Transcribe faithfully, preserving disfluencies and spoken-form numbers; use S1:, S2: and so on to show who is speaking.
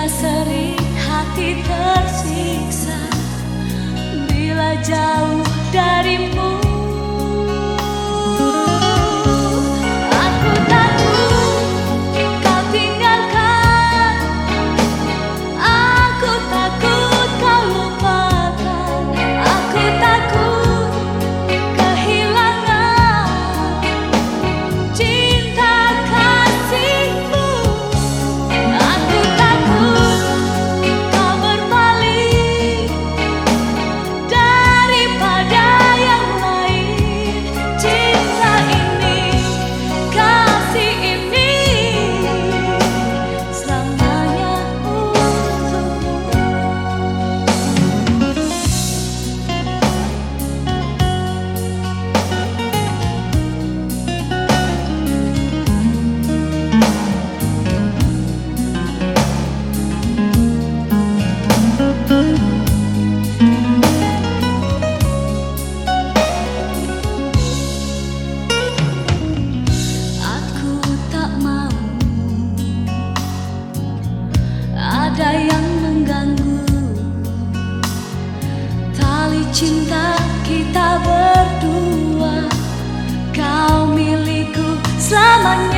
S1: Sudah sering hati tersiksa bila jauh darimu. Aku takut kau tinggalkan, aku takut kau lupakan, aku takut kehilangan cinta kasihmu. Aku takut kau berpaling daripada yang lain. Cinta ini, kasih ini selamanya untukmu. Aku tak mau ada yang mengganggu tali cinta kita berdua. Kau milikku selamanya.